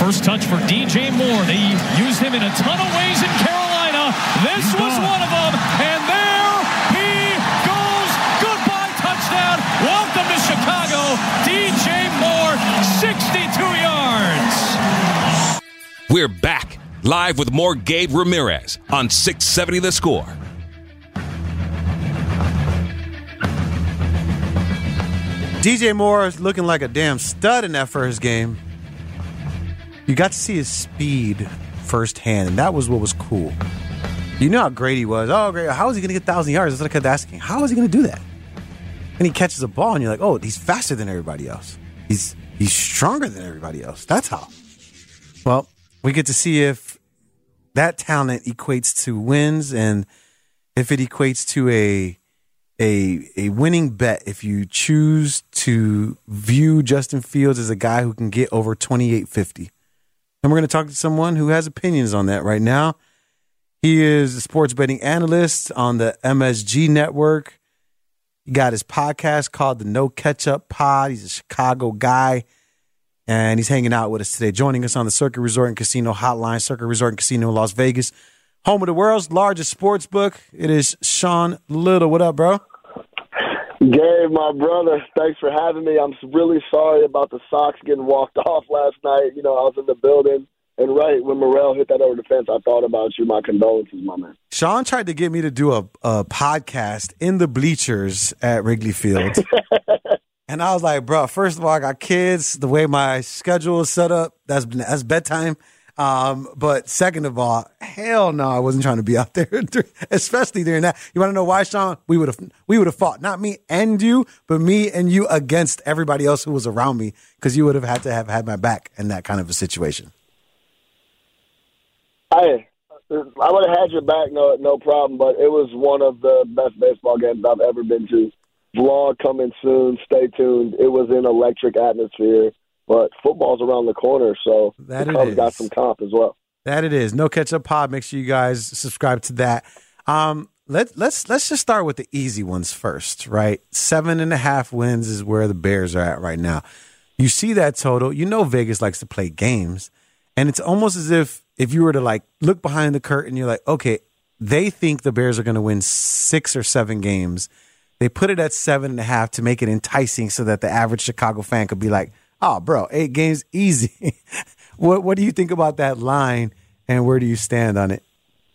First touch for DJ Moore. They used him in a ton of ways in Carolina. This was one of them. And there he goes. Goodbye touchdown. Welcome to Chicago. DJ Moore, 62 yards. We're back live with more Gabe Ramirez on 670 The Score. DJ Moore is looking like a damn stud in that first game. You got to see his speed firsthand, and that was what was cool. You know how great he was. Oh, great. How is he going to get 1,000 yards? That's what I kept asking. How is he going to do that? And he catches a ball, and you're like, oh, he's faster than everybody else. He's stronger than everybody else. That's how. Well, we get to see if that talent equates to wins and if it equates to a winning bet if you choose to view Justin Fields as a guy who can get over 28.50. And we're going to talk to someone who has opinions on that right now. He is a sports betting analyst on the MSG Network. He got his podcast called the No Ketchup Pod. He's a Chicago guy, and he's hanging out with us today, joining us on the Circuit Resort and Casino Hotline, Circuit Resort and Casino in Las Vegas, home of the world's largest sports book. It is Sean Little. What up, bro? Gabe, my brother, thanks for having me. I'm really sorry about the Sox getting walked off last night. You know, I was in the building, and right when Morrell hit that over the fence, I thought about you. My condolences, my man. Sean tried to get me to do a podcast in the bleachers at Wrigley Field. And I was like, bro, first of all, I got kids. The way my schedule is set up, that's bedtime. But second of all, hell no, I wasn't trying to be out there, especially during that. You want to know why, Sean? We would have fought, not me and you, but me and you against everybody else who was around me, because you would have had to have had my back in that kind of a situation. I would have had your back, no problem. But it was one of the best baseball games I've ever been to. Vlog coming soon. Stay tuned. It was an electric atmosphere. But football's around the corner, so the Cubs got some comp as well. That it is. No Ketchup Pod. Make sure you guys subscribe to that. Let's just start with the easy ones first, right? 7.5 wins is where the Bears are at right now. You see that total. You know Vegas likes to play games, and it's almost as if you were to like look behind the curtain, you're like, okay, they think the Bears are going to win 6 or 7 games. They put it at 7.5 to make it enticing, so that the average Chicago fan could be like, oh, bro, 8 games, easy. What do you think about that line, and where do you stand on it?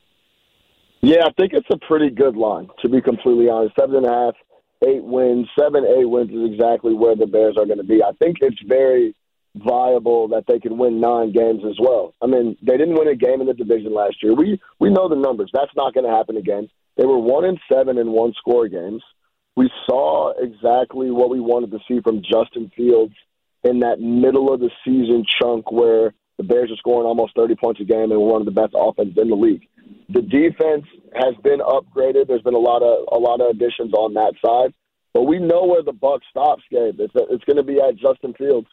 Yeah, I think it's a pretty good line, to be completely honest. 7.5, 8 wins. 7, 8 wins is exactly where the Bears are going to be. I think it's very viable that they can win 9 games as well. I mean, they didn't win a game in the division last year. We know the numbers. That's not going to happen again. They were 1-7 in one-score games. We saw exactly what we wanted to see from Justin Fields in that middle of the season chunk where the Bears are scoring almost 30 points a game and we're one of the best offenses in the league. The defense has been upgraded. There's been a lot of additions on that side, but we know where the buck stops, Gabe. It's going to be at Justin Fields.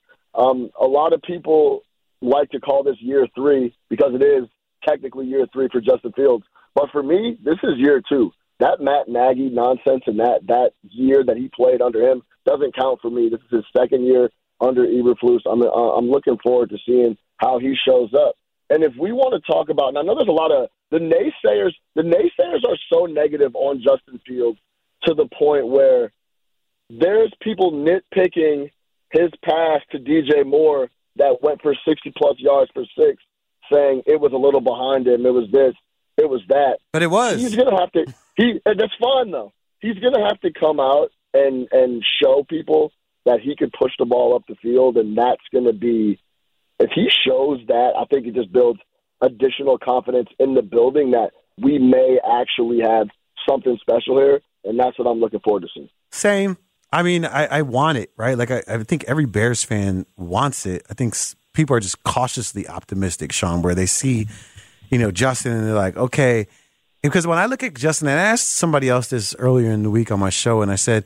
A lot of people like to call this year 3 because it is technically year 3 for Justin Fields. But for me, this is year 2. That Matt Nagy nonsense and that year that he played under him doesn't count for me. This is his second year under Eberflus. I'm looking forward to seeing how he shows up. And if we want to talk about, and I know there's a lot of the naysayers are so negative on Justin Fields to the point where there's people nitpicking his pass to DJ Moore that went for 60-plus yards per 6, saying it was a little behind him, it was this, it was that. But it was. He's going to have to – that's fine, though. He's going to have to come out and show people that he could push the ball up the field, and that's going to be – if he shows that, I think it just builds additional confidence in the building that we may actually have something special here, and that's what I'm looking forward to seeing. Same. I mean, I want it, right? Like, I think every Bears fan wants it. I think people are just cautiously optimistic, Sean, where they see, Justin, and they're like, okay. Because when I look at Justin, and I asked somebody else this earlier in the week on my show, and I said,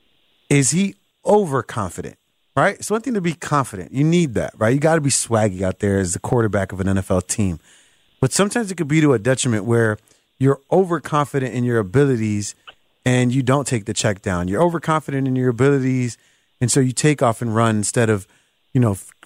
is he overconfident, right? It's one thing to be confident. You need that, right? You got to be swaggy out there as the quarterback of an NFL team. But sometimes it could be to a detriment where you're overconfident in your abilities and you don't take the check down. You're overconfident in your abilities, and so you take off and run instead of,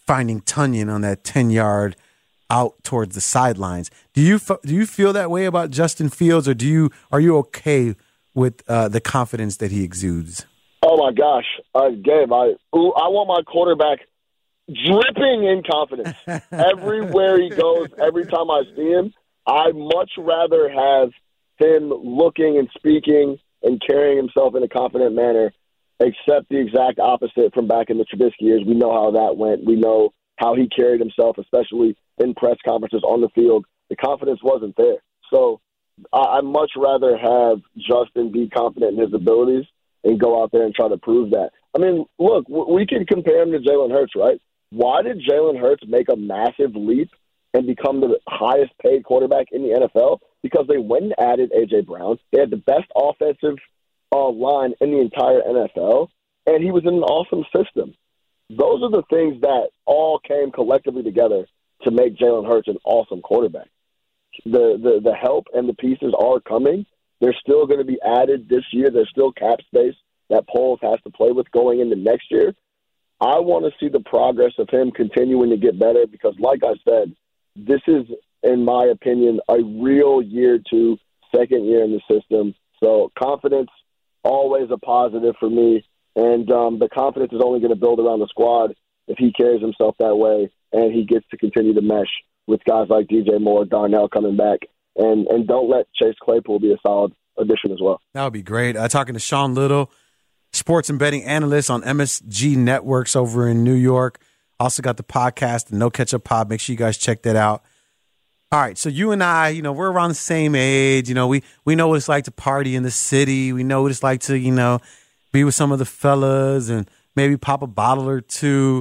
finding Tonyan on that 10-yard out towards the sidelines. Do you feel that way about Justin Fields, or are you okay with the confidence that he exudes? Oh my gosh, Gabe! I want my quarterback dripping in confidence everywhere he goes. Every time I see him, I'd much rather have him looking and speaking and carrying himself in a confident manner, except the exact opposite from back in the Trubisky years. We know how that went. We know how he carried himself, especially in press conferences on the field. The confidence wasn't there. So I'd much rather have Justin be confident in his abilities and go out there and try to prove that. I mean, look, we can compare him to Jalen Hurts, right? Why did Jalen Hurts make a massive leap and become the highest paid quarterback in the NFL? Because they went and added A.J. Brown. They had the best offensive line in the entire NFL, and he was in an awesome system. Those are the things that all came collectively together to make Jalen Hurts an awesome quarterback. The help and the pieces are coming. They're still going to be added this year. There's still cap space that Poles has to play with going into next year. I want to see the progress of him continuing to get better because, like I said, this is, in my opinion, a real year two, second year in the system. So confidence, always a positive for me. And the confidence is only going to build around the squad if he carries himself that way and he gets to continue to mesh with guys like DJ Moore, Darnell coming back. And don't let Chase Claypool be a solid addition as well. That would be great. Talking to Sean Little, sports and betting analyst on MSG Networks over in New York. Also got the podcast, the No Catch Up Pod. Make sure you guys check that out. All right, so you and I, we're around the same age. We know what it's like to party in the city. We know what it's like to, be with some of the fellas and maybe pop a bottle or two.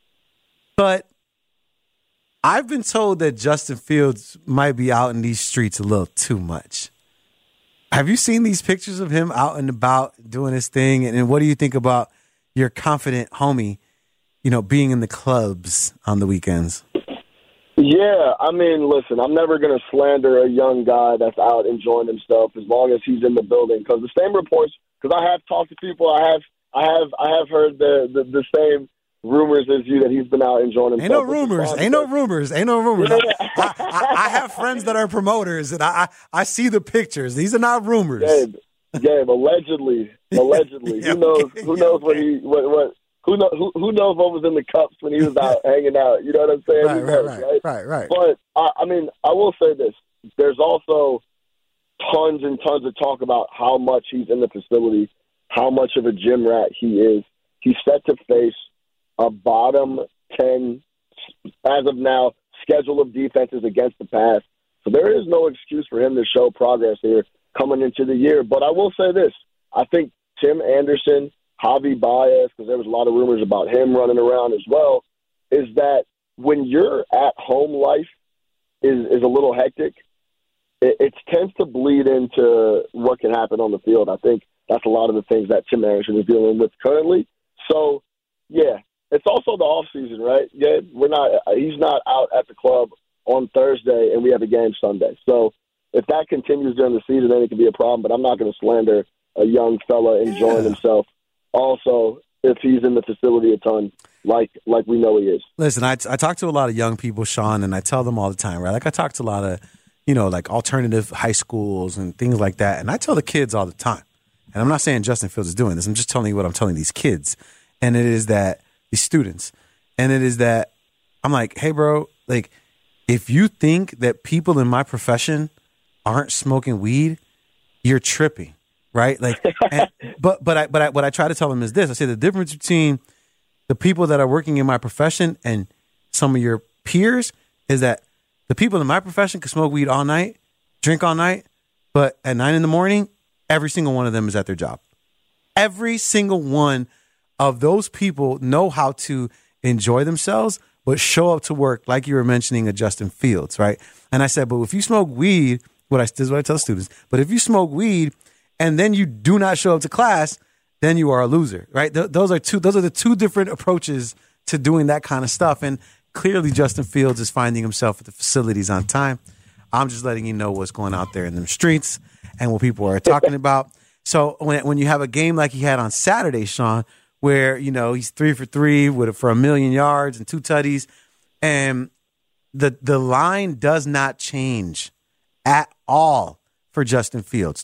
But I've been told that Justin Fields might be out in these streets a little too much. Have you seen these pictures of him out and about doing his thing? And what do you think about your confident homie, being in the clubs on the weekends? Yeah, I mean, listen, I'm never going to slander a young guy that's out enjoying himself as long as he's in the building. Because the same reports, because I have talked to people, I have heard the same rumors as you that he's been out enjoying himself. Ain't no rumors. I have friends that are promoters, and I see the pictures. These are not rumors. Gabe, allegedly. Yeah, Who knows what was in the cups when he was out hanging out? You know what I'm saying? Right. But I will say this: there's also tons and tons of talk about how much he's in the facility, how much of a gym rat he is. He's set to face a bottom 10, as of now, schedule of defenses against the pass. So there is no excuse for him to show progress here coming into the year. But I will say this: I think Tim Anderson, Javi Baez, because there was a lot of rumors about him running around as well, is that when your at-home life is a little hectic, it tends to bleed into what can happen on the field. I think that's a lot of the things that Tim Anderson is dealing with currently. So, yeah, it's also the off season, right? Yeah, he's not out at the club on Thursday, and we have a game Sunday. So if that continues during the season, then it can be a problem. But I'm not going to slander a young fella enjoying himself. Also, if he's in the facility a ton, like we know he is. Listen, I talk to a lot of young people, Sean, and I tell them all the time, right? Like I talk to a lot of, like alternative high schools and things like that. And I tell the kids all the time, and I'm not saying Justin Fields is doing this. I'm just telling you what I'm telling these kids. And it is that these students, and it is that I'm like, hey, bro, like if you think that people in my profession aren't smoking weed, you're tripping. Right, like, but what I try to tell them is this: I say the difference between the people that are working in my profession and some of your peers is that the people in my profession can smoke weed all night, drink all night, but at 9 a.m, every single one of them is at their job. Every single one of those people know how to enjoy themselves, but show up to work like you were mentioning a Justin Fields, right? And I said, but if you smoke weed, this is what I tell students. But if you smoke weed and then you do not show up to class, then you are a loser, right? Those are the two different approaches to doing that kind of stuff. And clearly Justin Fields is finding himself at the facilities on time. I'm just letting you know what's going out there in the streets and what people are talking about. So when you have a game like he had on Saturday, Sean, where, he's 3 for 3 for 1,000,000 yards and 2 tutties. And the line does not change at all for Justin Fields.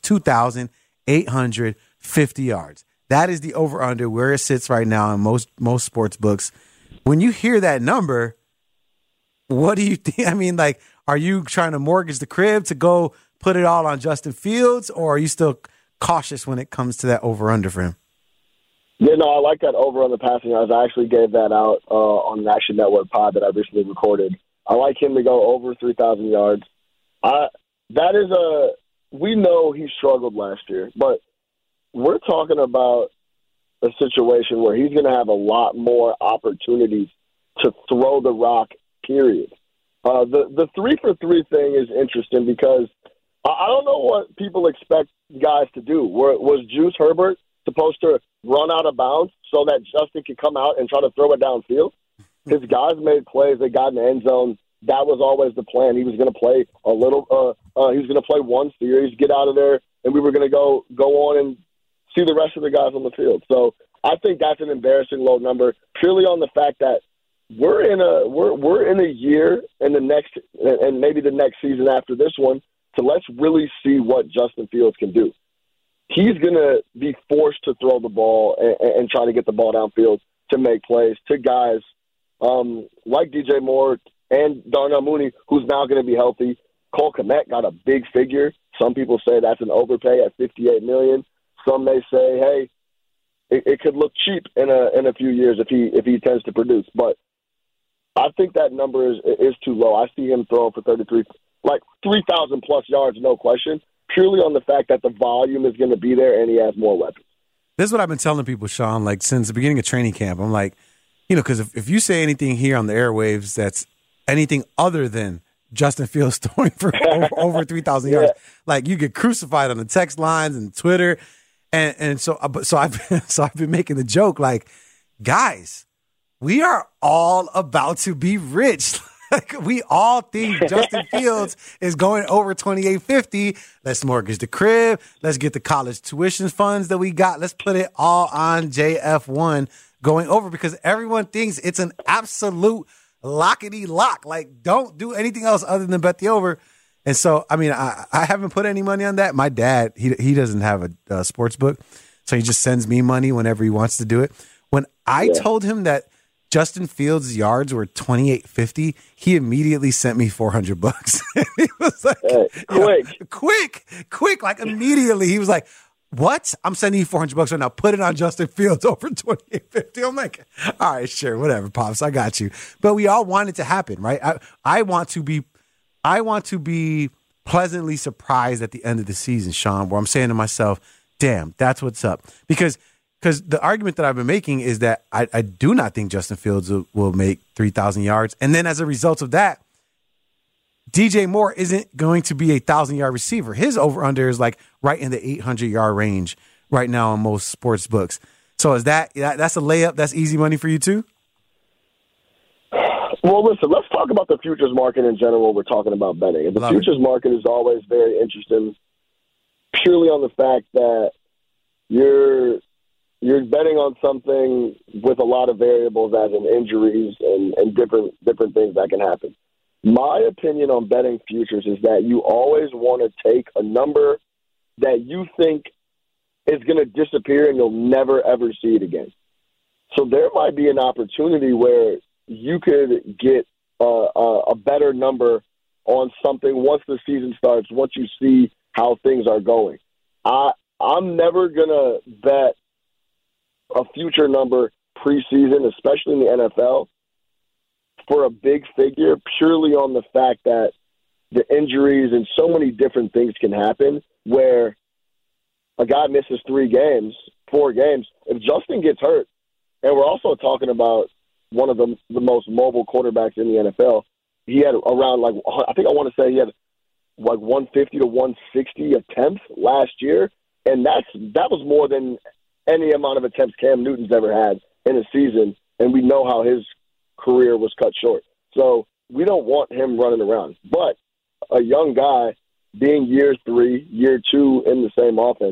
2,850 yards. That is the over-under where it sits right now in most sports books. When you hear that number, what do you think? I mean, like, are you trying to mortgage the crib to go put it all on Justin Fields, or are you still cautious when it comes to that over-under for him? Yeah, no, I like that over on the passing yards. I actually gave that out on the Action Network pod that I recently recorded. I like him to go over 3,000 yards. We know he struggled last year, but we're talking about a situation where he's going to have a lot more opportunities to throw the rock, period. The 3 for 3 thing is interesting because I don't know what people expect guys to do. Was Juice Herbert supposed to run out of bounds so that Justin could come out and try to throw it downfield? His guys made plays. They got in the end zone. That was always the plan. He was going to play a little. He was going to play one series, get out of there, and we were going to go on and see the rest of the guys on the field. So I think that's an embarrassing low number, purely on the fact that we're in a year and maybe the next season after this one. So let's really see what Justin Fields can do. He's going to be forced to throw the ball and try to get the ball downfield to make plays to guys like DJ Moore and Darnell Mooney, who's now going to be healthy. Cole Kmet got a big figure. Some people say that's an overpay at $58 million. Some may say, hey, it could look cheap in a few years if he tends to produce. But I think that number is too low. I see him throwing for 3,000 plus yards, no question, purely on the fact that the volume is going to be there and he has more weapons. This is what I've been telling people, Sean, like since the beginning of training camp. I'm like, because if you say anything here on the airwaves that's anything other than Justin Fields throwing for over 3,000 yards, like you get crucified on the text lines and Twitter. And so I've been making the joke, like, guys, we are all about to be rich. Like, we all think Justin Fields is going over 2,850. Let's mortgage the crib. Let's get the college tuition funds that we got. Let's put it all on JF1 going over, because everyone thinks it's an absolute lockety lock. Like, don't do anything else other than bet the over. And so, I mean, I haven't put any money on that. My dad, he doesn't have a sports book, so he just sends me money whenever he wants to do it. When I told him that Justin Fields' yards were 2,850, he immediately sent me $400. He was like, quick, like immediately. He was like, what? I'm sending you $400 right now. Put it on Justin Fields over 2,850. I'm like, all right, sure, whatever, Pops, I got you. But we all want it to happen, right? I want to be pleasantly surprised at the end of the season, Sean, where I'm saying to myself, damn, that's what's up. Because the argument that I've been making is that I do not think Justin Fields will make 3,000 yards. And then as a result of that, DJ Moore isn't going to be a 1,000-yard receiver. His over-under is like right in the 800-yard range right now on most sports books. So is that's a layup? That's easy money for you too? Well, listen, let's talk about the futures market in general. We're talking about betting. The futures market is always very interesting purely on the fact that you're betting on something with a lot of variables, as in injuries and different things that can happen. My opinion on betting futures is that you always want to take a number that you think is going to disappear and you'll never, ever see it again. So there might be an opportunity where you could get a better number on something once the season starts, once you see how things are going. I'm never going to bet a future number preseason, especially in the NFL, for a big figure, purely on the fact that the injuries and so many different things can happen where a guy misses 4 games. If Justin gets hurt, and we're also talking about one of the most mobile quarterbacks in the NFL, he had around I want to say he had 150 to 160 attempts last year, and that was more than any amount of attempts Cam Newton's ever had in a season, and we know how his career was cut short. So we don't want him running around. But a young guy being year 3, year 2 in the same offense,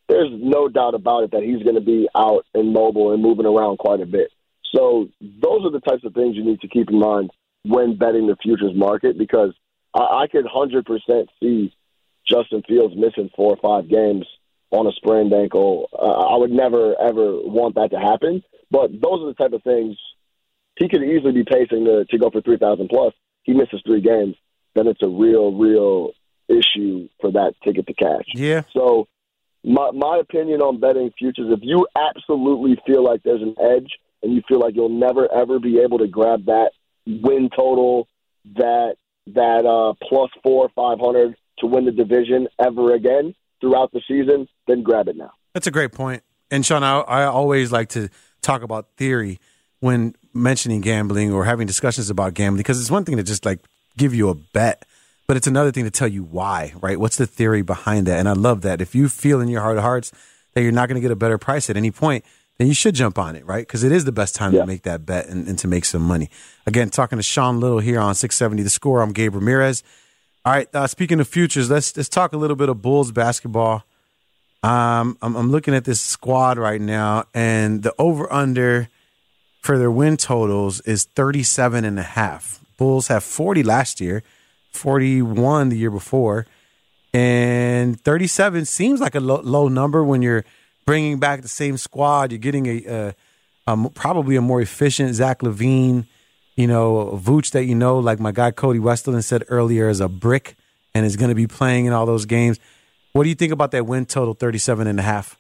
there's no doubt about it that he's going to be out and mobile and moving around quite a bit. So those are the types of things you need to keep in mind when betting the futures market, because I could 100% see Justin Fields missing 4 or 5 games on a sprained ankle. I would never, ever want that to happen. But those are the type of things he could easily be pacing to go for 3,000 plus. He misses 3 games, then it's a real issue for that ticket to cash. Yeah. So my opinion on betting futures, if you absolutely feel like there's an edge and you feel like you'll never, ever be able to grab that win total, that plus 400 or 500 to win the division ever again throughout the season, then grab it now. That's a great point. And, Sean, I always like to talk about theory when mentioning gambling or having discussions about gambling, because it's one thing to just, like, give you a bet, but it's another thing to tell you why, right? What's the theory behind that? And I love that. If you feel in your heart of hearts that you're not going to get a better price at any point, then you should jump on it, right? Because it is the best time to make that bet and to make some money. Again, talking to Sean Little here on 670 The Score. I'm Gabe Ramirez. All right, speaking of futures, let's talk a little bit of Bulls basketball. I'm looking at this squad right now, and the over-under for their win totals is 37.5. Bulls have 40 last year, 41 the year before, and 37 seems like a low number when you're bringing back the same squad. You're getting a probably a more efficient Zach LaVine, Vooch that like my guy Cody Westerland said earlier, is a brick and is going to be playing in all those games. What do you think about that win total, 37.5?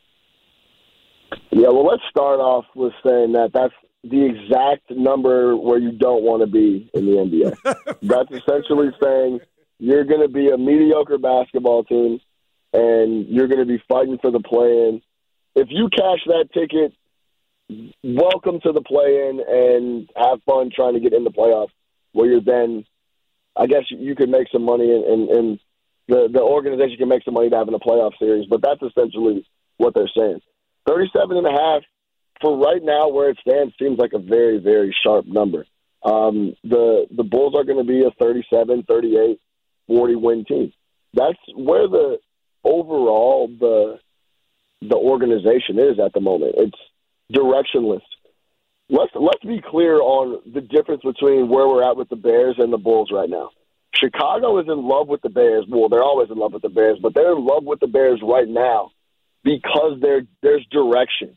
Yeah, well, let's start off with saying that that's the exact number where you don't want to be in the NBA. That's essentially saying you're going to be a mediocre basketball team and you're going to be fighting for the play-in. If you cash that ticket, welcome to the play-in and have fun trying to get in the playoffs, where you're then, I guess you could make some money and the organization can make some money to have in a playoff series, but that's essentially what they're saying. 37.5 for right now where it stands seems like a very, very sharp number. The Bulls are going to be a 37, 38, 40 win team. That's where the overall the organization is at the moment. It's directionless. Let's be clear on the difference between where we're at with the Bears and the Bulls right now. Chicago is in love with the Bears. Well, they're always in love with the Bears, but they're in love with the Bears right now because there's direction.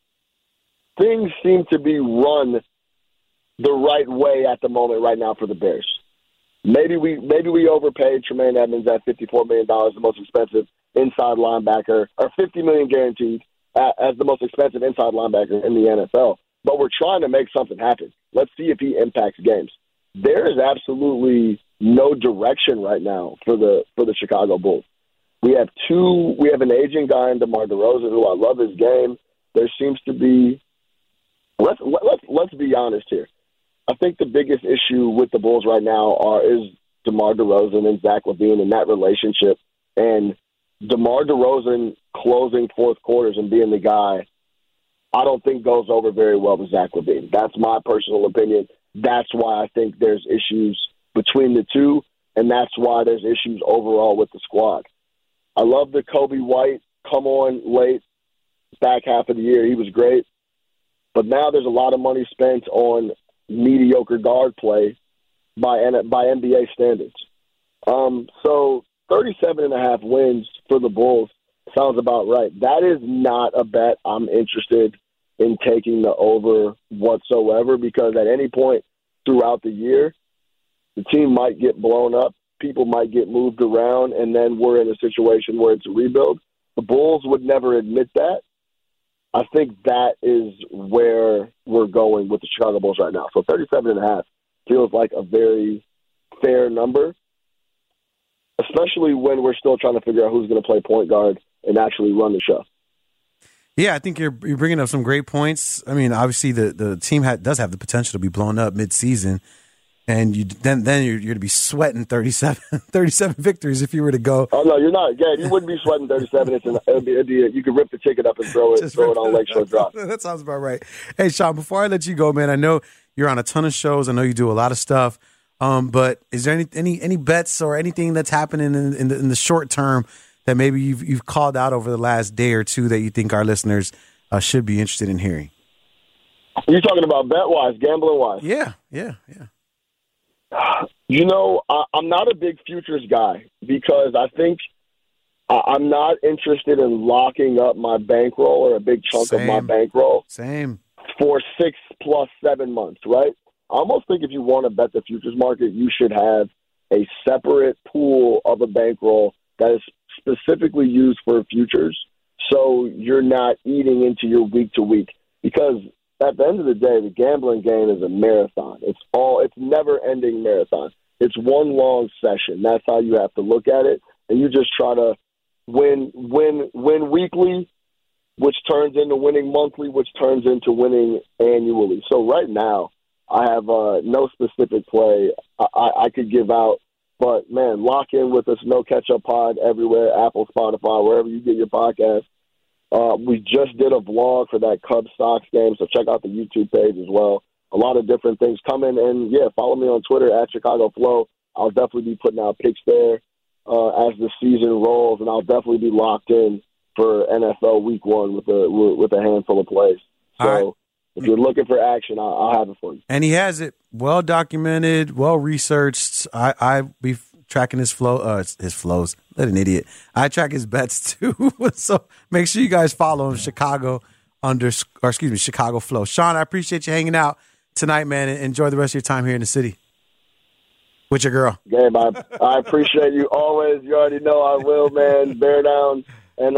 Things seem to be run the right way at the moment right now for the Bears. Maybe we overpaid Tremaine Edmonds at $54 million, the most expensive inside linebacker, or $50 million guaranteed as the most expensive inside linebacker in the NFL. But we're trying to make something happen. Let's see if he impacts games. There is absolutely no direction right now for the Chicago Bulls. We have an aging guy in DeMar DeRozan who I love his game. There seems to be let's be honest here. I think the biggest issue with the Bulls right now is DeMar DeRozan and Zach LaVine and that relationship. And DeMar DeRozan closing fourth quarters and being the guy, I don't think goes over very well with Zach LaVine. That's my personal opinion. That's why I think there's issues between the two, and that's why there's issues overall with the squad. I love the Kobe White come on late, back half of the year. He was great. But now there's a lot of money spent on mediocre guard play by NBA standards. So 37.5 wins for the Bulls sounds about right. That is not a bet I'm interested in taking the over whatsoever, because at any point throughout the year, the team might get blown up, people might get moved around, and then we're in a situation where it's a rebuild. The Bulls would never admit that. I think that is where we're going with the Chicago Bulls right now. So 37.5 feels like a very fair number, especially when we're still trying to figure out who's going to play point guard and actually run the show. Yeah, I think you're bringing up some great points. I mean, obviously the team does have the potential to be blown up mid-season, and then you're going to be sweating 37 victories if you were to go. Oh no, you're not. Yeah, you wouldn't be sweating 37. You could rip the ticket up and throw it on Lakeshore Drive. That sounds about right. Hey, Sean, before I let you go, man, I know you're on a ton of shows. I know you do a lot of stuff. But is there any bets or anything that's happening in the short term that maybe you've called out over the last day or two that you think our listeners should be interested in hearing? You're talking about bet-wise, gambling-wise? Yeah. I'm not a big futures guy because I think I'm not interested in locking up my bankroll or a big chunk of my bankroll. Same. For 6 plus 7 months, right? I almost think if you want to bet the futures market, you should have a separate pool of a bankroll that is specifically used for futures, so you're not eating into your week to week. Because at the end of the day, the gambling game is a marathon. It's never-ending marathon. It's one long session. That's how you have to look at it, and you just try to win weekly, which turns into winning monthly, which turns into winning annually. So right now, I have no specific play I could give out. But, man, lock in with us, No Catch-Up Pod everywhere, Apple, Spotify, wherever you get your podcast. We just did a vlog for that Cubs-Sox game, so check out the YouTube page as well. A lot of different things coming. And, yeah, follow me on Twitter at Chicago Flow. I'll definitely be putting out picks there as the season rolls, and I'll definitely be locked in for NFL Week 1 with a handful of plays. So if you're looking for action, I'll have it for you. And he has it well documented, well researched. I be tracking his flows. What an idiot! I track his bets too. So make sure you guys follow him. Chicago Flow. Sean, I appreciate you hanging out tonight, man. And enjoy the rest of your time here in the city with your girl. Gabe, I appreciate you always. You already know I will, man. Bear down and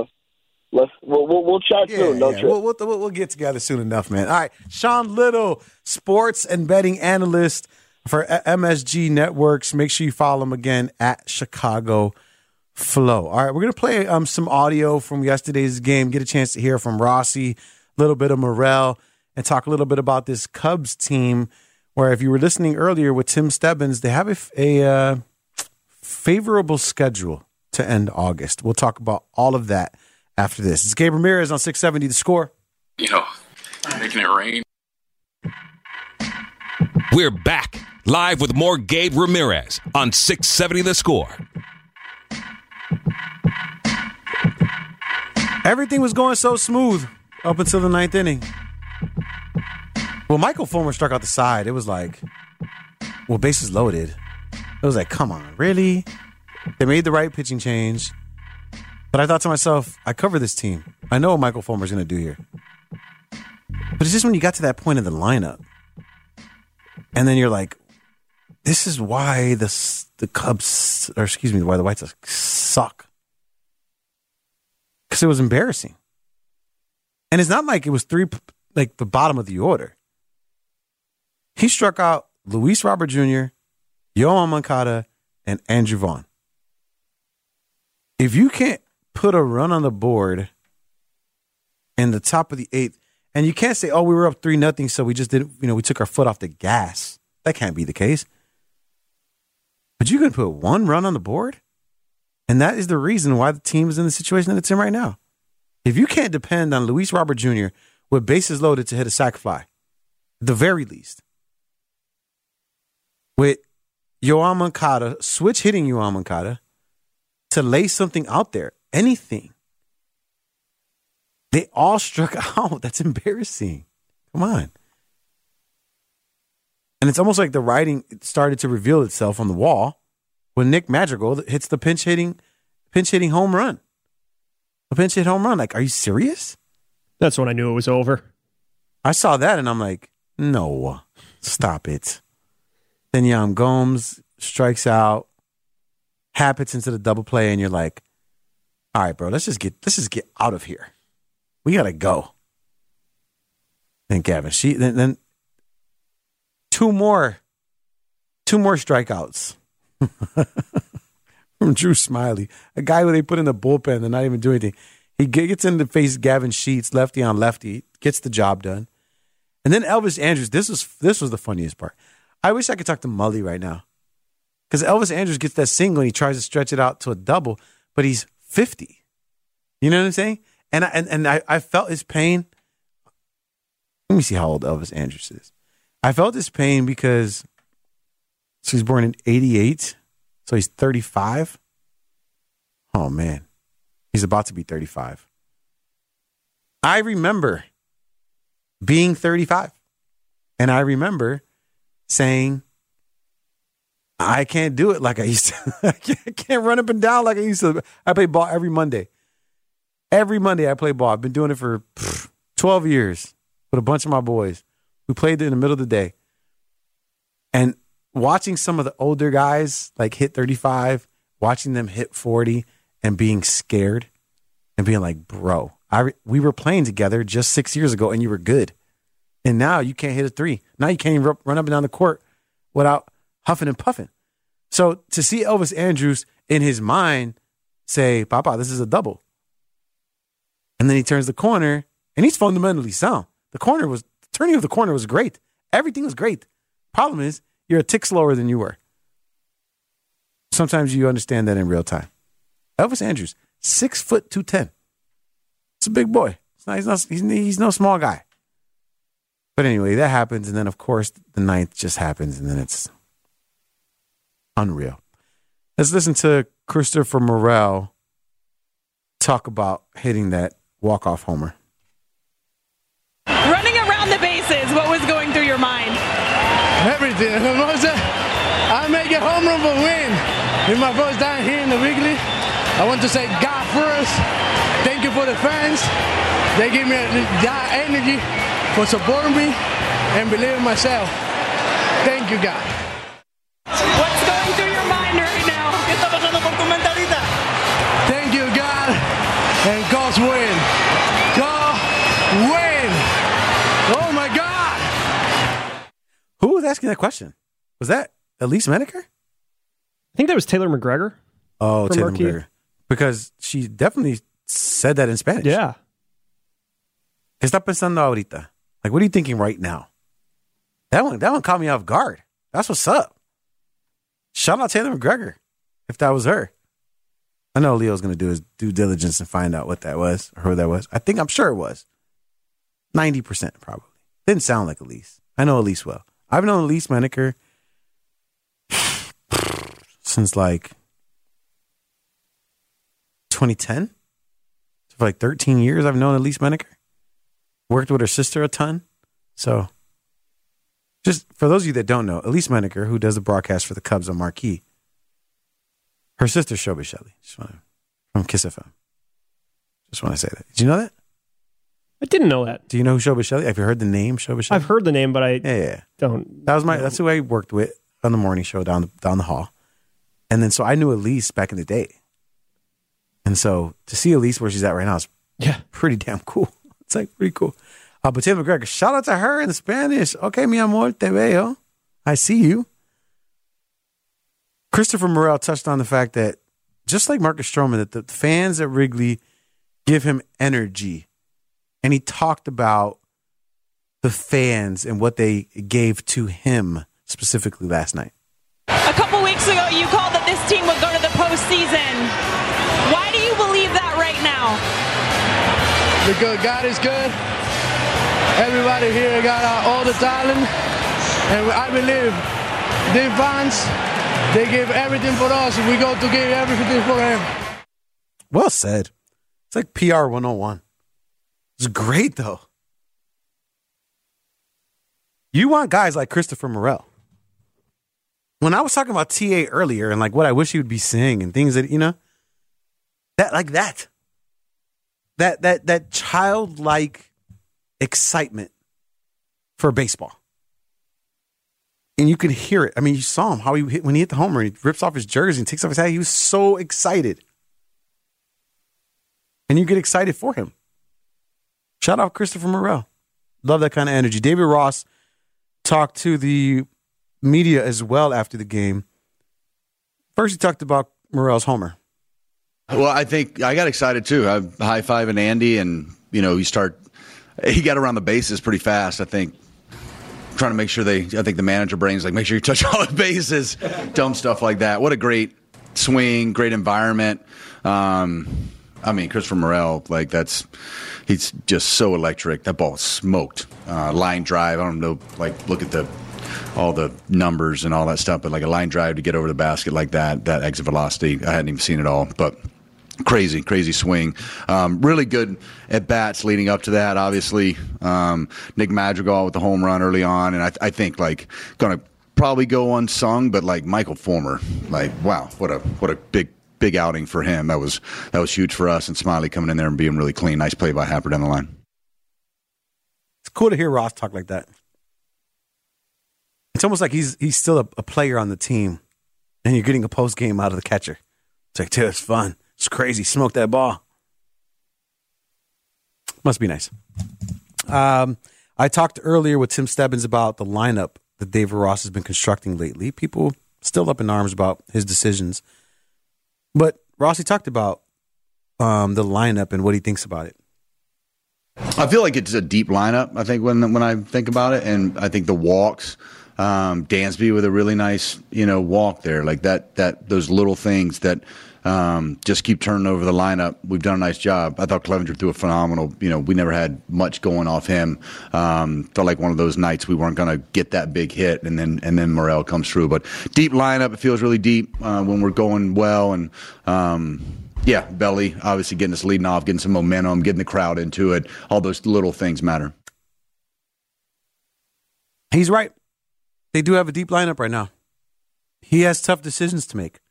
we'll chat soon. No trip. We'll get together soon enough, man. All right, Sean Little, sports and betting analyst for MSG Networks. Make sure you follow him again at Chicago Flow. All right, we're gonna play some audio from yesterday's game. Get a chance to hear from Rossi, a little bit of Morel, and talk a little bit about this Cubs team. Where if you were listening earlier with Tim Stebbins, they have a favorable schedule to end August. We'll talk about all of that after this. It's Gabe Ramirez on 670 The Score. Making it rain. We're back live with more Gabe Ramirez on 670 The Score. Everything was going so smooth up until the ninth inning. Well, Michael Fulmer struck out the side. It was like, bases loaded. It was like, come on, really? They made the right pitching change. But I thought to myself, I cover this team. I know what Michael Fulmer's going to do here. But it's just when you got to that point in the lineup, and then you're like, this is why the Cubs, why the White Sox suck. Because it was embarrassing. And it's not like it was the bottom of the order. He struck out Luis Robert Jr., Yoan Moncada, and Andrew Vaughn. If you can't put a run on the board in the top of the eighth, and you can't say, we were up 3-0, so we just didn't, we took our foot off the gas. That can't be the case. But you can put one run on the board, and that is the reason why the team is in the situation that it's in right now. If you can't depend on Luis Robert Jr. with bases loaded to hit a sac fly, at the very least, with Yoan Moncada, switch hitting Yoan Moncada, to lay something out there, anything. They all struck out. That's embarrassing. Come on. And it's almost like the writing started to reveal itself on the wall when Nick Madrigal hits the pinch hitting home run. A pinch hit home run. Like, are you serious? That's when I knew it was over. I saw that and I'm like, no, stop it. Then Yan Gomes strikes out, happens into the double play, and you're like, all right, bro, let's just get out of here. We gotta go. Then Gavin then two more strikeouts from Drew Smiley, a guy who they put in the bullpen and not even do anything. He gets in to face Gavin Sheets, lefty on lefty, gets the job done. And then Elvis Andrus, this was the funniest part. I wish I could talk to Mully right now. Because Elvis Andrus gets that single and he tries to stretch it out to a double, but he's 50. You know what I'm saying? And I felt his pain. Let me see how old Elvis Andrus is. I felt his pain because he's born in 88, so he's 35. Oh, man. He's about to be 35. I remember being 35. And I remember saying, I can't do it like I used to. I can't run up and down like I used to. I play ball every Monday. Every Monday I play ball. I've been doing it for 12 years with a bunch of my boys who played in the middle of the day. And watching some of the older guys like hit 35, watching them hit 40 and being scared and being like, bro, we were playing together just 6 years ago and you were good. And now you can't hit a three. Now you can't even run up and down the court without huffing and puffing. So to see Elvis Andrus in his mind say, Papa, this is a double. And then he turns the corner and he's fundamentally sound. The turning of the corner was great. Everything was great. Problem is, you're a tick slower than you were. Sometimes you understand that in real time. Elvis Andrus, 6 foot 210. It's a big boy. He's no small guy. But anyway, that happens. And then, of course, the ninth just happens. And then it's unreal. Let's listen to Christopher Morel talk about hitting that walk-off homer. Running around the bases, what was going through your mind? Everything. I make a home run for win. In my first time here in the Wrigley, I want to say God first. Thank you for the fans. They give me that energy for supporting me and believing in myself. Thank you, God. What's going through your mind right now? Thank you, God. And God's win. God win. Oh, my God. Who was asking that question? Was that Elise Menaker? I think that was Taylor McGregor. Oh, from Taylor Marquee. McGregor. Because she definitely said that in Spanish. Yeah. ¿Qué está pensando ahorita? Like, what are you thinking right now? That one caught me off guard. That's what's up. Shout out Taylor McGregor, if that was her. I know Leo's going to do his due diligence and find out what that was or who that was. I'm sure it was. 90% probably. Didn't sound like Elise. I know Elise well. I've known Elise Menaker since like 2010. So for like 13 years, I've known Elise Menaker. Worked with her sister a ton. So just for those of you that don't know, Elise Menaker, who does the broadcast for the Cubs on Marquee, her sister Shobi Shelley, from Kiss FM. Just want to say that. Did you know that? I didn't know that. Do you know who Shobi Shelley? Have you heard the name Shobi Shelley? I've heard the name, but I yeah. don't. That's who I worked with on the morning show down the hall. And then so I knew Elise back in the day. And so to see Elise where she's at right now is pretty damn cool. It's like pretty cool. But Taylor McGregor, shout out to her in Spanish. Okay, mi amor, te veo. I see you. Christopher Morel touched on the fact that just like Marcus Stroman, that the fans at Wrigley give him energy. And he talked about the fans and what they gave to him specifically last night. A couple weeks ago, you called that this team would go to the postseason. Why do you believe that right now? Because God is good. Everybody here got all the talent. And I believe the fans, they give everything for us. We go to give everything for him. Well said. It's like PR 101. It's great, though. You want guys like Christopher Morel. When I was talking about TA earlier and like what I wish he would be saying and things that, that childlike excitement for baseball. And you could hear it. I mean, you saw him, how when he hit the homer, he rips off his jersey and takes off his hat. He was so excited. And you get excited for him. Shout out Christopher Morel. Love that kind of energy. David Ross talked to the media as well after the game. First, he talked about Morel's homer. Well, I think I got excited too. I high-fiving Andy, and he got around the bases pretty fast. I think trying to make sure I think the manager brain's like, make sure you touch all the bases, dumb stuff like that. What a great swing, great environment. Christopher Morel, he's just so electric. That ball smoked. Line drive. I don't know, look at all the numbers and all that stuff, but like a line drive to get over the basket like that exit velocity, I hadn't even seen it all. But crazy swing. Really good at bats leading up to that. Obviously, Nick Madrigal with the home run early on, and I think like going to probably go unsung, but like Michael Fulmer, like wow, what a big outing for him. That was huge for us, and Smiley coming in there and being really clean. Nice play by Happer down the line. It's cool to hear Ross talk like that. It's almost like he's still a player on the team, and you're getting a post game out of the catcher. It's like, dude, it's fun. It's crazy. Smoke that ball. Must be nice. I talked earlier with Tim Stebbins about the lineup that David Ross has been constructing lately. People still up in arms about his decisions. But Rossi talked about the lineup and what he thinks about it. I feel like it's a deep lineup, I think, when I think about it. And I think the walks, Dansby with a really nice, walk there. Like that those little things that just keep turning over the lineup. We've done a nice job. I thought Clevenger threw a phenomenal, we never had much going off him. Felt like one of those nights we weren't going to get that big hit, and then Morel comes through. But deep lineup, it feels really deep when we're going well. And Belly obviously getting us leading off, getting some momentum, getting the crowd into it. All those little things matter. He's right. They do have a deep lineup right now. He has tough decisions to make.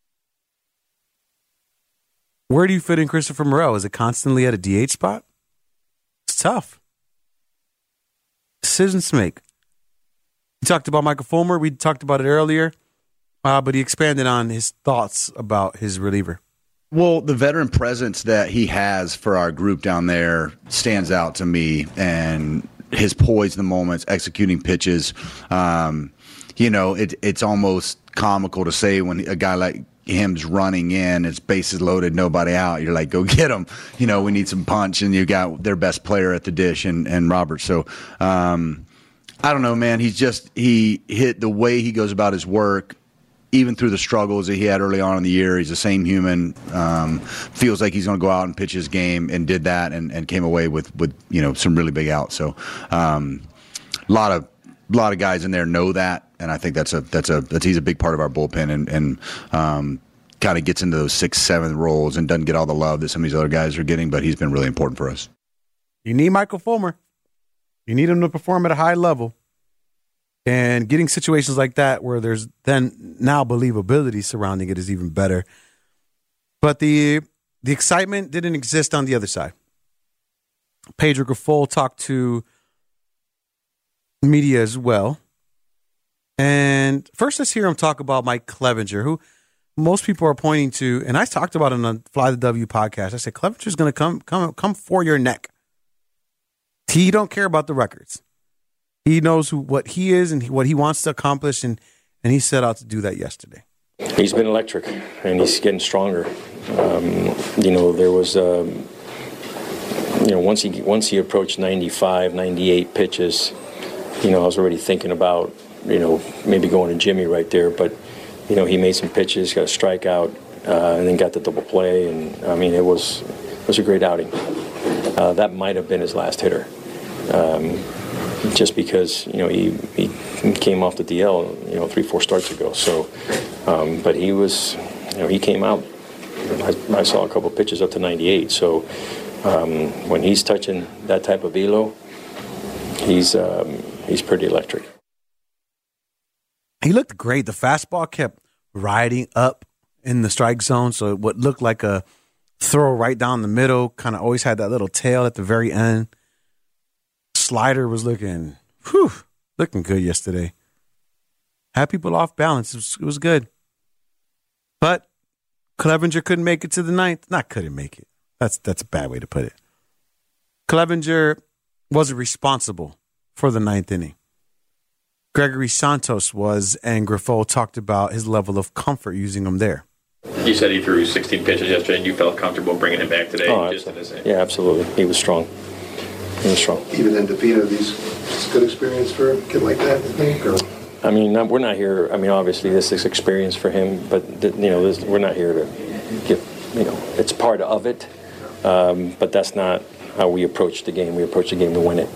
Where do you fit in Christopher Morel? Is it constantly at a DH spot? It's tough. Decisions to make. We talked about Michael Fulmer. We talked about it earlier, but he expanded on his thoughts about his reliever. Well, the veteran presence that he has for our group down there stands out to me, and his poise in the moments, executing pitches. It's almost comical to say when a guy like him's running in, it's bases loaded, nobody out. You're like, go get him. We need some punch, and you got their best player at the dish and Robert. So I don't know, man. He hit the way he goes about his work. Even through the struggles that he had early on in the year, he's the same human. Feels like he's going to go out and pitch his game, and did that, and came away with some really big outs. So, a lot of guys in there know that, and I think that's he's a big part of our bullpen, and kind of gets into those 6-7 roles and doesn't get all the love that some of these other guys are getting, but he's been really important for us. You need Michael Fulmer. You need him to perform at a high level. And getting situations like that where there's then now believability surrounding it is even better. But the excitement didn't exist on the other side. Pedro Grifol talked to media as well. And first, let's hear him talk about Mike Clevenger, who most people are pointing to. And I talked about it on the Fly the W podcast. I said, Clevenger's going to come for your neck. He don't care about the records. He knows what he is and what he wants to accomplish, and he set out to do that yesterday. He's been electric, and he's getting stronger. There was, once he approached 95, 98 pitches, I was already thinking about, maybe going to Jimmy right there. But, he made some pitches, got a strikeout, and then got the double play. And, it was a great outing. That might have been his last hitter. Just because, he came off the DL, 3-4 starts ago. So, but he was, he came out. I saw a couple pitches up to 98. So, when he's touching that type of velo, he's pretty electric. He looked great. The fastball kept riding up in the strike zone, so what looked like a throw right down the middle kind of always had that little tail at the very end. Slider was looking good yesterday. Had people off balance. It was good. But Clevenger couldn't make it to the ninth. Not couldn't make it. That's a bad way to put it. Clevenger wasn't responsible for the ninth inning. Gregory Santos was, and Grifol talked about his level of comfort using him there. You said he threw 16 pitches yesterday, and you felt comfortable bringing him back today. Oh, yeah, absolutely. He was strong. Even in DeVito, it's a good experience for a kid like that, I think? Or? We're not here. Obviously, this is experience for him, but we're not here to give. It's part of it, but that's not how we approach the game. We approach the game to win it.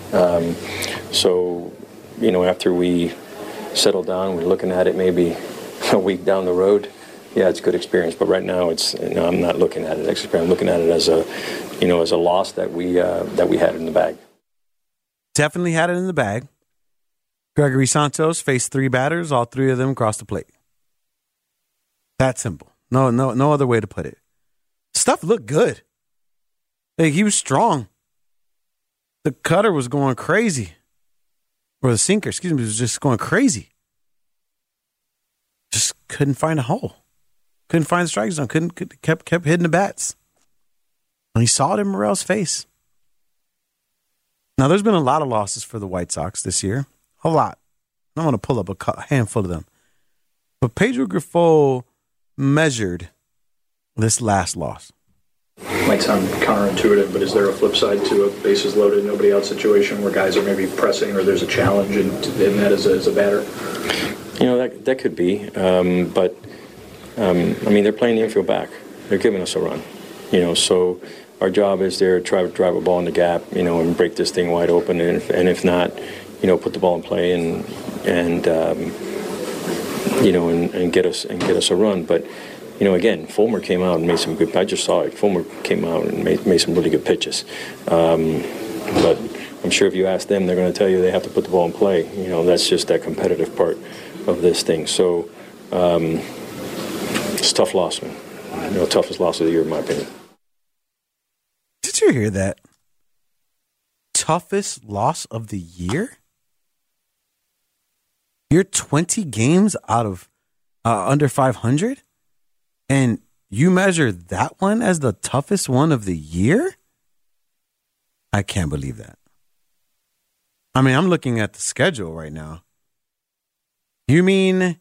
After we settle down, we're looking at it maybe a week down the road. yeah, it's good experience. But right now, I'm not looking at it as experience. I'm looking at it as a loss that we had in the bag. Definitely had it in the bag. Gregory Santos faced 3 batters. All 3 of them crossed the plate. That simple. No other way to put it. Stuff looked good. Like, he was strong. The cutter was going crazy. Or the sinker, was just going crazy. Just couldn't find a hole. Couldn't find the strike zone. Kept hitting the bats. And he saw it in Morel's face. Now, there's been a lot of losses for the White Sox this year. A lot. I'm going to pull up a handful of them. But Pedro Grifol measured this last loss. Might sound counterintuitive, but is there a flip side to a bases loaded, nobody out situation where guys are maybe pressing or there's a challenge in that as a batter? That could be. But they're playing the infield back. They're giving us a run. So our job is there to try to drive a ball in the gap, and break this thing wide open. And if not, put the ball in play and get us a run. But again, Fulmer came out and made some good. I just saw it. Fulmer came out and made some really good pitches. But I'm sure if you ask them, they're going to tell you they have to put the ball in play. That's just that competitive part of this thing. So it's a tough loss, man. Toughest loss of the year, in my opinion. Did you hear that? Toughest loss of the year? You're 20 games out of under 500? And you measure that one as the toughest one of the year? I can't believe that. I'm looking at the schedule right now. You mean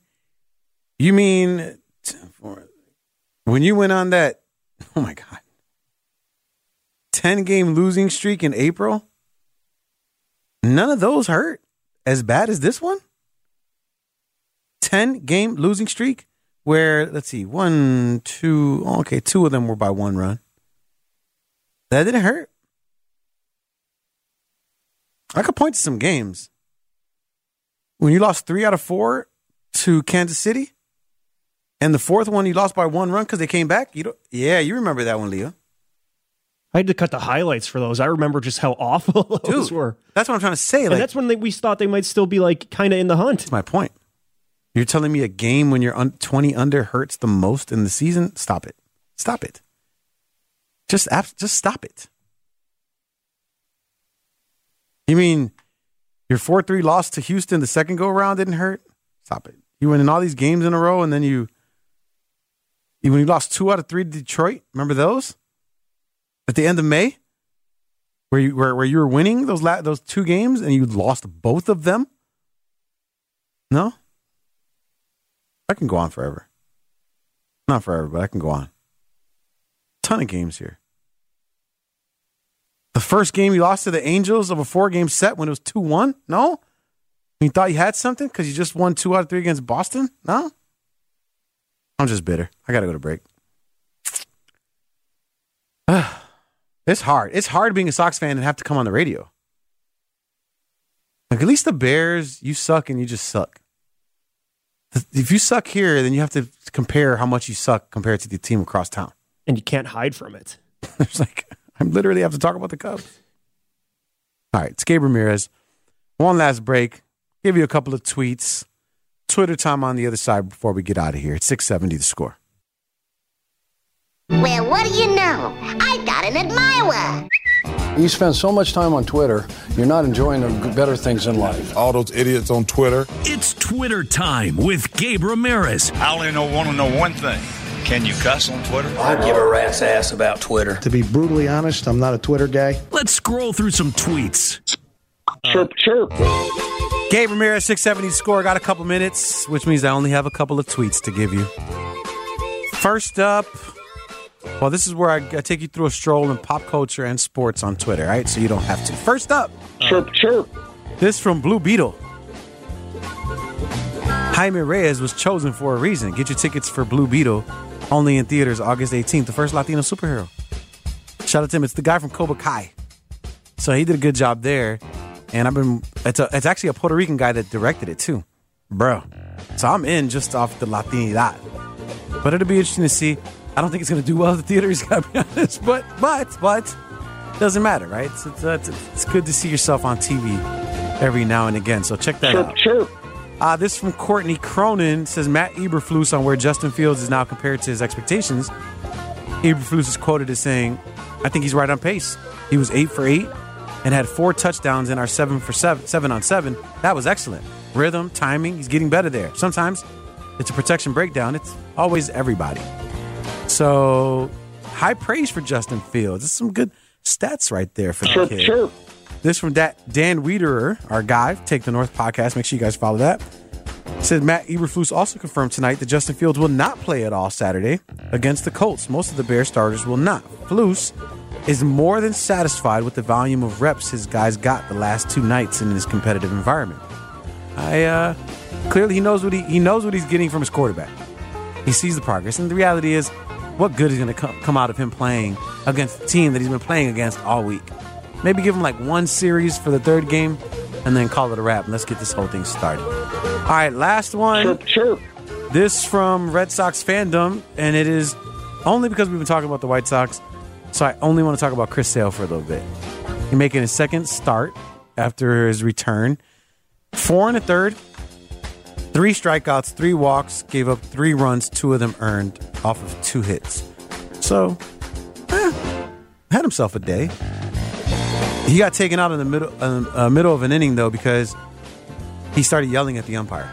when you went on that, oh my God, 10-game losing streak in April, none of those hurt as bad as this one? 10-game losing streak where, let's see, 1, 2, okay, 2 of them were by 1 run. That didn't hurt. I could point to some games. When you lost 3 out of 4 to Kansas City, and the 4th one you lost by 1 run because they came back. You remember that one, Leo. I had to cut the highlights for those. I remember just how awful those were. That's what I'm trying to say. And that's when we thought they might still be kind of in the hunt. That's my point. You're telling me a game when you're 20 under hurts the most in the season? Stop it. Stop it. Just stop it. You mean your 4-3 loss to Houston the second go-around didn't hurt? Stop it. You went in all these games in a row, and then when you lost 2 out of 3 to Detroit, remember those? At the end of May? Where you were winning those 2 games, and you lost both of them? No? I can go on forever. Not forever, but I can go on. Ton of games here. The first game you lost to the Angels of a 4-game set when it was 2-1? No? You thought you had something because you just won 2 out of 3 against Boston? No? I'm just bitter. I got to go to break. It's hard. It's hard being a Sox fan and have to come on the radio. At least the Bears, you suck and you just suck. If you suck here, then you have to compare how much you suck compared to the team across town. And you can't hide from it. It's I literally have to talk about the Cubs. All right, it's Gabe Ramirez. One last break. Give you a couple of tweets. Twitter time on the other side before we get out of here. It's 670 The Score. Well, what do you know? I got an admirer. You spend so much time on Twitter, you're not enjoying the better things in life. All those idiots on Twitter. It's Twitter time with Gabe Ramirez. I only want to know one thing. Can you cuss on Twitter? I give a rat's ass about Twitter. To be brutally honest, I'm not a Twitter guy. Let's scroll through some tweets. Chirp. Gabe Ramirez, 670 Score. Got a couple minutes, which means I only have a couple of tweets to give you. First up, well, this is where I take you through a stroll in pop culture and sports on Twitter, right? So you don't have to. First up. Chirp. This from Blue Beetle. Jaime Reyes was chosen for a reason. Get your tickets for Blue Beetle. Only in theaters August 18th. The first Latino superhero. Shout out to him. It's the guy from Cobra Kai. So he did a good job there. And it's actually a Puerto Rican guy that directed it too. Bro. So I'm in just off the Latinidad. But it'll be interesting to see. I don't think it's going to do well at the theaters, got to be honest. But doesn't matter, right? It's good to see yourself on TV every now and again. So check that out. Sure. This from Courtney Cronin says Matt Eberflus on where Justin Fields is now compared to his expectations. Eberflus is quoted as saying, "I think he's right on pace. He was 8 for 8 and had 4 touchdowns in our 7 on 7. That was excellent. Rhythm, timing, he's getting better there. Sometimes it's a protection breakdown. It's always everybody." So high praise for Justin Fields. It's some good stats right there for the kid. Sure. This from Dan Wiederer, our guy, Take the North podcast. Make sure you guys follow that. Said Matt Eberflus also confirmed tonight that Justin Fields will not play at all Saturday against the Colts. Most of the Bears starters will not. Flus is more than satisfied with the volume of reps his guys got the last 2 nights in this competitive environment. Clearly he knows what he's getting from his quarterback. He sees the progress, and the reality is, what good is going to come out of him playing against the team that he's been playing against all week? Maybe give him like 1 series for the 3rd game and then call it a wrap. And let's get this whole thing started. All right, last one. Sure. This from Red Sox fandom, and it is only because we've been talking about the White Sox, so I only want to talk about Chris Sale for a little bit. He's making his 2nd start after his return. 4 1/3, 3 strikeouts, 3 walks, gave up 3 runs, 2 of them earned off of 2 hits. So, had himself a day. He got taken out in the middle of an inning, though, because he started yelling at the umpire.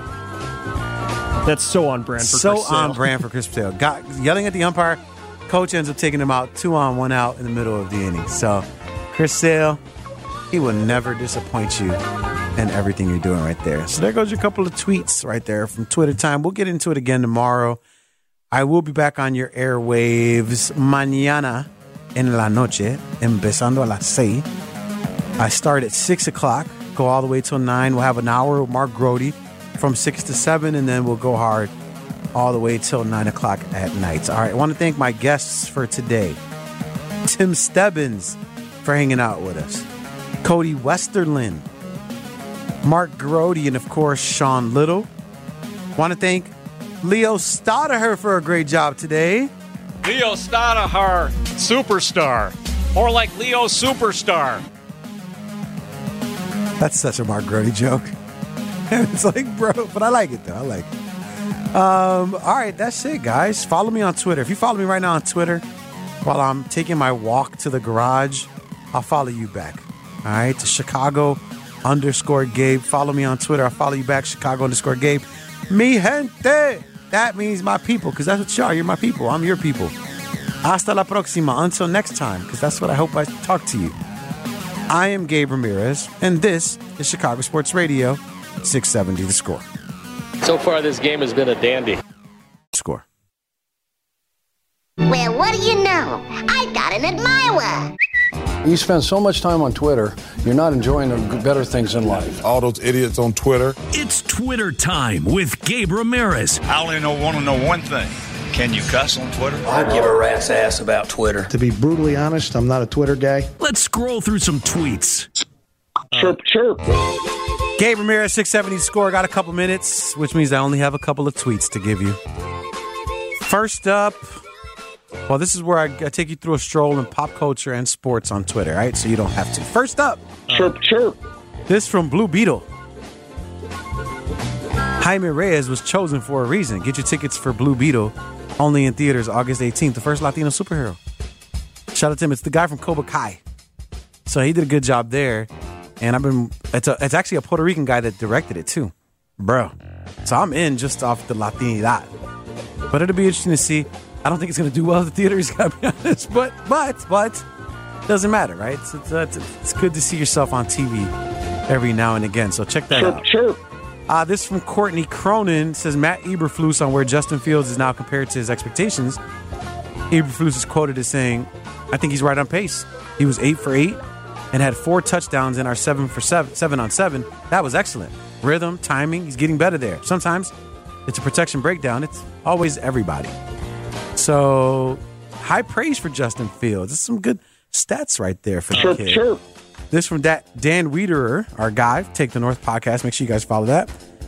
That's so on brand for Chris Sale. On brand for Chris Sale. Yelling at the umpire. Coach ends up taking him out 2 on, 1 out in the middle of the inning. So, Chris Sale, he will never disappoint you in everything you're doing right there. So there goes your couple of tweets right there from Twitter time. We'll get into it again tomorrow. I will be back on your airwaves mañana en la noche, empezando a las 6. I start at 6 o'clock, go all the way till 9. We'll have an hour with Mark Grody from 6 to 7, and then we'll go hard all the way till 9 o'clock at night. All right, I want to thank my guests for today. Tim Stebbins for hanging out with us. Cody Westerlin, Mark Grody, and of course, Sean Little. Want to thank Leo Stoddard for a great job today. Leo Stoddard, superstar. More like Leo Superstar. That's such a Mark Grody joke. It's like, bro, but I like it, though. I like it. All right, that's it, guys. Follow me on Twitter. If you follow me right now on Twitter while I'm taking my walk to the garage, I'll follow you back. All right, to Chicago_Gabe. Follow me on Twitter. I'll follow you back, Chicago_Gabe. Mi gente. That means my people, because that's what you are. You're my people. I'm your people. Hasta la próxima. Until next time, because that's what I hope I talk to you. I am Gabe Ramirez, and this is Chicago Sports Radio, 670 The Score. So far, this game has been a dandy. Score. Well, what do you know? I got an admirer. You spend so much time on Twitter, you're not enjoying the better things in life. All those idiots on Twitter. It's Twitter time with Gabe Ramirez. I only want to know one thing. Can you cuss on Twitter? I give a rat's ass about Twitter. To be brutally honest, I'm not a Twitter guy. Let's scroll through some tweets. Sure. Gabe Ramirez, 670 Score. Got a couple minutes, which means I only have a couple of tweets to give you. First up, well, this is where I take you through a stroll in pop culture and sports on Twitter, right? So you don't have to. First up. Sure. This from Blue Beetle. Jaime Reyes was chosen for a reason. Get your tickets for Blue Beetle only in theaters August 18th, the first Latino superhero. Shout out to him. It's the guy from Cobra Kai. So he did a good job there. And it's actually a Puerto Rican guy that directed it too. Bro. So I'm in just off the Latinidad. But it'll be interesting to see. I don't think it's going to do well at the theaters, got to be honest. But doesn't matter, right? It's good to see yourself on TV every now and again. So check that out. Sure. This from Courtney Cronin says Matt Eberflus on where Justin Fields is now compared to his expectations. Eberflus is quoted as saying, "I think he's right on pace. He was 8 for 8 and had 4 touchdowns in our 7 on 7. That was excellent. Rhythm, timing, he's getting better there. Sometimes it's a protection breakdown. It's always everybody." So high praise for Justin Fields. It's some good stats right there for the kid. Sure. This from Dan Wiederer, our guy, Take the North podcast. Make sure you guys follow that.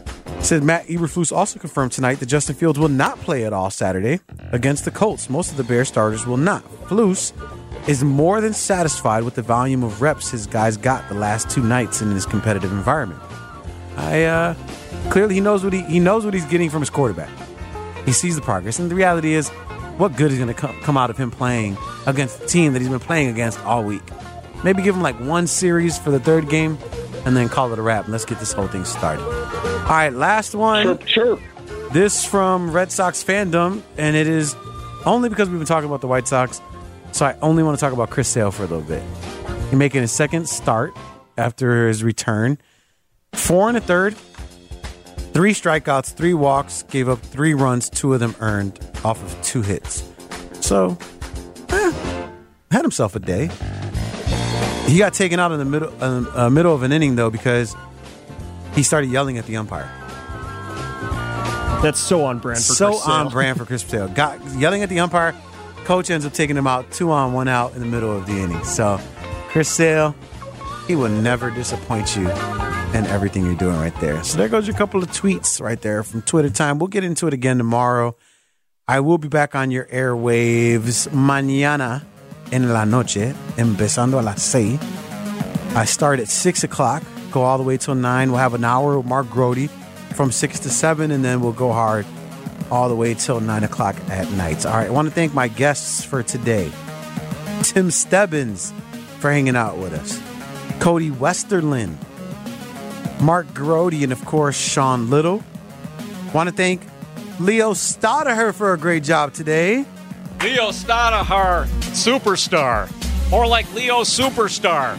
Said Matt Eberflus also confirmed tonight that Justin Fields will not play at all Saturday against the Colts. Most of the Bears starters will not. Flus is more than satisfied with the volume of reps his guys got the last 2 nights in this competitive environment. Clearly he knows what he's getting from his quarterback. He sees the progress, and the reality is, what good is going to come out of him playing against the team that he's been playing against all week? Maybe give him like 1 series for the 3rd game, and then call it a wrap. And let's get this whole thing started. All right, last one. Sure. This from Red Sox fandom, and it is only because we've been talking about the White Sox, so I only want to talk about Chris Sale for a little bit. He's making his 2nd start after his return. 4 1/3, 3 strikeouts, 3 walks, gave up 3 runs, 2 of them earned off of 2 hits. So, had himself a day. He got taken out in the middle of an inning, though, because he started yelling at the umpire. That's so on brand for Chris Sale. So on brand for Chris Sale. Got yelling at the umpire. Coach ends up taking him out 2 on, 1 out in the middle of the inning. So, Chris Sale, he will never disappoint you in everything you're doing right there. So there goes your couple of tweets right there from Twitter time. We'll get into it again tomorrow. I will be back on your airwaves mañana en la noche, empezando a las 6. I start at 6 o'clock, go all the way till 9. We'll have an hour with Mark Grody from 6 to 7, and then we'll go hard all the way till 9 o'clock at night. All right, I want to thank my guests for today. Tim Stebbins for hanging out with us. Cody Westerlin, Mark Grody, and of course, Sean Little. Want to thank Leo Stoddard for a great job today. Leo Stoddard, superstar. More like Leo Superstar.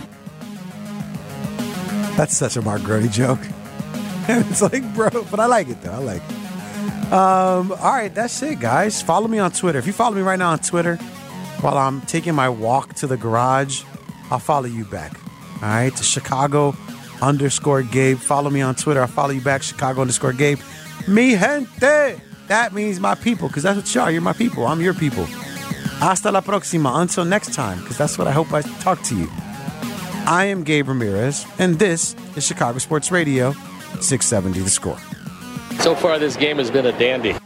That's such a Mark Grody joke. It's like, bro, but I like it, though. I like it. All right, that's it, guys. Follow me on Twitter. If you follow me right now on Twitter while I'm taking my walk to the garage, I'll follow you back. All right, to Chicago_Gabe. Follow me on Twitter. I'll follow you back, Chicago_Gabe. Mi gente. That means my people, because that's what you are. You're my people. I'm your people. Hasta la próxima. Until next time, because that's what I hope I talk to you. I am Gabe Ramirez, and this is Chicago Sports Radio, 670 The Score. So far, this game has been a dandy.